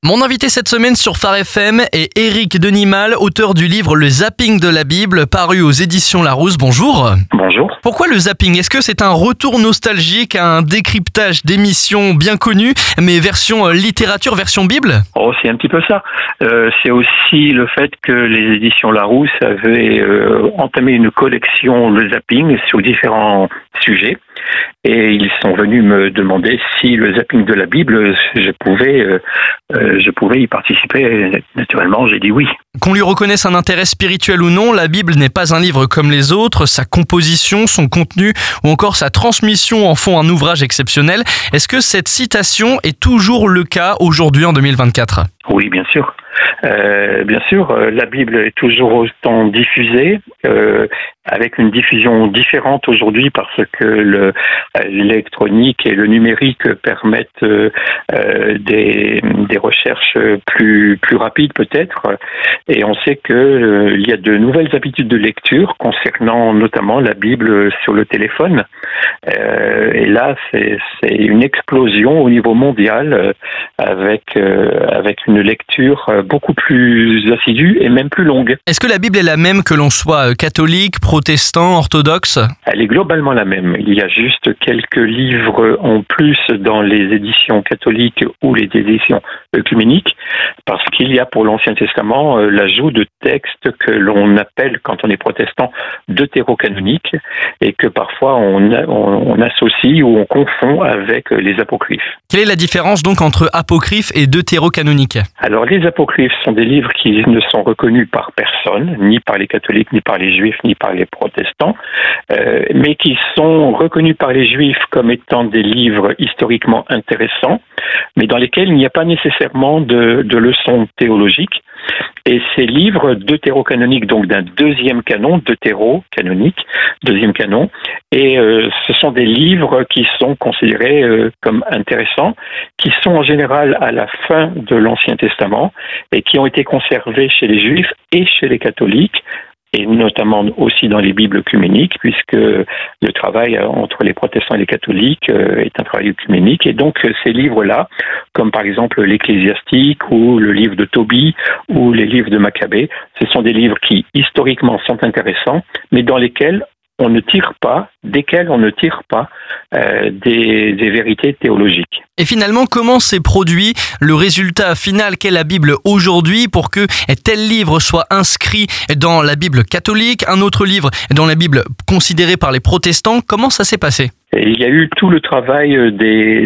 Mon invité cette semaine sur Phare FM est Éric Denimal, auteur du livre Le Zapping de la Bible, paru aux éditions Larousse. Bonjour. Bonjour. Pourquoi le zapping ? Est-ce que c'est un retour nostalgique à un décryptage d'émissions bien connues, mais version littérature, version Bible ? Oh, c'est un petit peu ça. C'est aussi le fait que les éditions Larousse avaient entamé une collection Le Zapping sur différents sujets. Et ils sont venus me demander si le zapping de la Bible, je pouvais y participer. Naturellement, j'ai dit oui. Qu'on lui reconnaisse un intérêt spirituel ou non, la Bible n'est pas un livre comme les autres. Sa composition, son contenu ou encore sa transmission en font un ouvrage exceptionnel. Est-ce que cette citation est toujours le cas aujourd'hui en 2024 ? Oui, bien sûr. Bien sûr, la Bible est toujours autant diffusée, avec une diffusion différente aujourd'hui parce que l'électronique et le numérique permettent des recherches plus rapides peut-être. Et on sait que il y a de nouvelles habitudes de lecture concernant notamment la Bible sur le téléphone. Et là, c'est une explosion au niveau mondial avec une lecture beaucoup plus assidue et même plus longue. Est-ce que la Bible est la même que l'on soit catholique, protestant, orthodoxe ? Elle est globalement la même. Il y a juste quelques livres en plus dans les éditions catholiques ou les éditions œcuméniques, parce qu'il y a pour l'Ancien Testament l'ajout de textes que l'on appelle, quand on est protestant, deutérocanoniques, et que parfois on associe ou on confond avec les apocryphes. Quelle est la différence donc entre apocryphe et deutérocanonique ? Alors les apocryphes sont des livres qui ne sont reconnus par personne, ni par les catholiques, ni par les juifs, ni par les protestants, mais qui sont reconnus par les juifs comme étant des livres historiquement intéressants, mais dans lesquels il n'y a pas nécessairement de leçons théologiques. Et ces livres deutérocanoniques, donc d'un deuxième canon, deutérocanonique, deuxième canon, et ce sont des livres qui sont considérés comme intéressants, qui sont en général à la fin de l'Ancien Testament et qui ont été conservés chez les Juifs et chez les catholiques, et notamment aussi dans les Bibles œcuméniques, puisque le travail entre les protestants et les catholiques est un travail œcuménique. Et donc ces livres-là, comme par exemple l'Ecclésiastique ou le livre de Tobie ou les livres de Maccabée, ce sont des livres qui historiquement sont intéressants, mais dans lesquels on ne tire pas des vérités théologiques. Et finalement, comment s'est produit le résultat final qu'est la Bible aujourd'hui pour que tel livre soit inscrit dans la Bible catholique, un autre livre dans la Bible considérée par les protestants ? Comment ça s'est passé ? Et il y a eu tout le travail des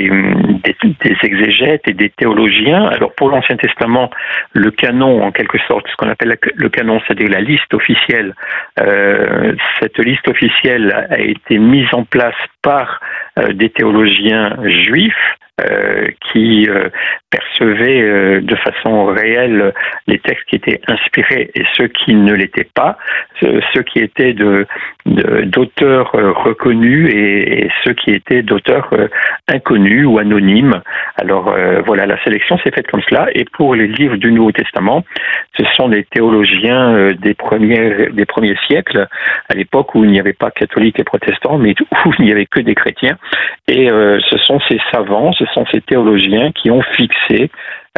exégètes et des théologiens. Alors pour l'Ancien Testament, le canon, en quelque sorte, ce qu'on appelle le canon, c'est-à-dire la liste officielle, cette liste officielle a été mise en place par des théologiens juifs qui percevaient de façon réelle les textes qui étaient inspirés et ceux qui ne l'étaient pas, ceux qui étaient d'auteurs reconnus et ceux qui étaient d'auteurs inconnus ou anonymes. Alors voilà, la sélection s'est faite comme cela. Et pour les livres du Nouveau Testament, ce sont des théologiens des premiers siècles, à l'époque où il n'y avait pas catholiques et protestants, mais où il n'y avait que des chrétiens. Et ce sont ces savants, ce sont ces théologiens qui ont fixé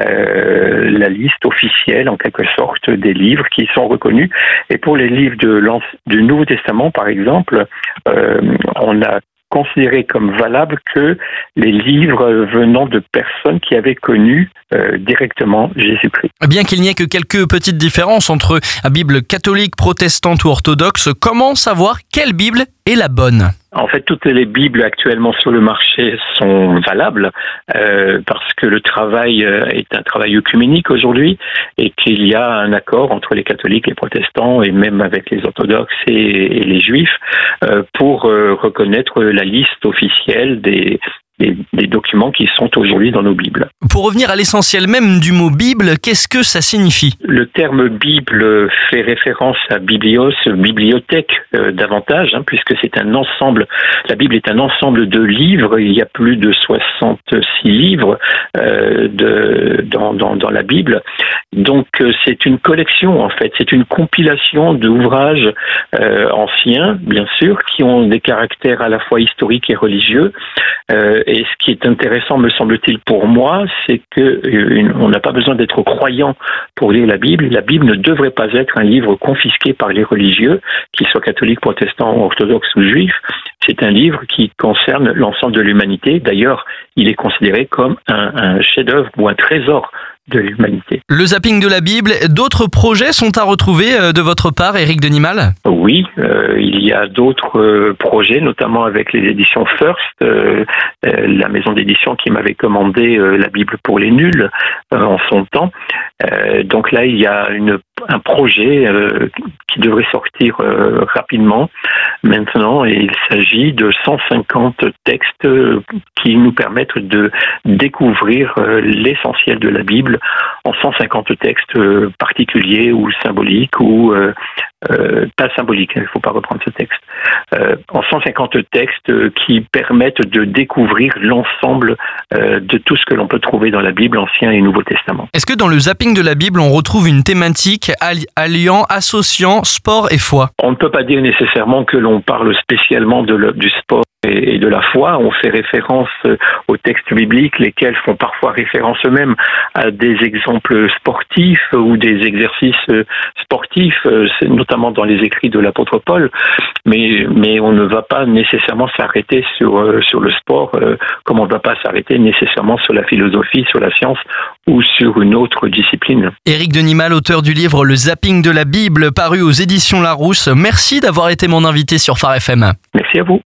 la liste officielle, en quelque sorte, des livres qui sont reconnus. Et pour les livres du Nouveau Testament, par exemple, on a considéré comme valable que les livres venant de personnes qui avaient connu directement Jésus-Christ. Bien qu'il n'y ait que quelques petites différences entre la Bible catholique, protestante ou orthodoxe, comment savoir quelle Bible est la bonne ? En fait, toutes les Bibles actuellement sur le marché sont valables parce que le travail est un travail œcuménique aujourd'hui et qu'il y a un accord entre les catholiques, les protestants et même avec les orthodoxes et les juifs pour reconnaître la liste officielle des documents qui sont aujourd'hui dans nos Bibles. Pour revenir à l'essentiel même du mot Bible, qu'est-ce que ça signifie ? Le terme Bible fait référence à biblios, bibliothèque davantage, puisque c'est un ensemble. La Bible est un ensemble de livres. Il y a plus de 66 livres dans la Bible. Donc c'est une collection en fait. C'est une compilation d'ouvrages anciens, bien sûr, qui ont des caractères à la fois historiques et religieux. Et ce qui est intéressant, me semble-t-il, pour moi, c'est que on n'a pas besoin d'être croyant pour lire la Bible. La Bible ne devrait pas être un livre confisqué par les religieux, qu'ils soient catholiques, protestants, orthodoxes ou juifs. C'est un livre qui concerne l'ensemble de l'humanité. D'ailleurs, il est considéré comme un chef-d'œuvre ou un trésor de l'humanité. Le zapping de la Bible, d'autres projets sont à retrouver de votre part, Éric Denimal ? Oui, il y a d'autres projets, notamment avec les éditions First, la maison d'édition qui m'avait commandé la Bible pour les nuls en son temps. Donc là, il y a un projet qui devrait sortir rapidement maintenant, et il s'agit de 150 textes qui nous permettent de découvrir l'essentiel de la Bible en 150 textes particuliers ou symboliques ou pas symboliques, il ne faut pas reprendre ce texte, en 150 textes qui permettent de découvrir l'ensemble de tout ce que l'on peut trouver dans la Bible, Ancien et Nouveau Testament. Est-ce que dans le zapping de la Bible, on retrouve une thématique associant sport et foi ? On ne peut pas dire nécessairement que l'on parle spécialement du sport et de la foi. On fait référence aux textes bibliques, lesquels font parfois référence eux-mêmes à des exemples sportifs ou des exercices sportifs, notamment dans les écrits de l'apôtre Paul, mais on ne va pas nécessairement s'arrêter sur le sport, comme on ne va pas s'arrêter nécessairement sur la philosophie, sur la science ou sur une autre discipline. Éric Denimal, auteur du livre Le zapping de la Bible, paru aux éditions Larousse. Merci d'avoir été mon invité sur Phare FM. Merci à vous.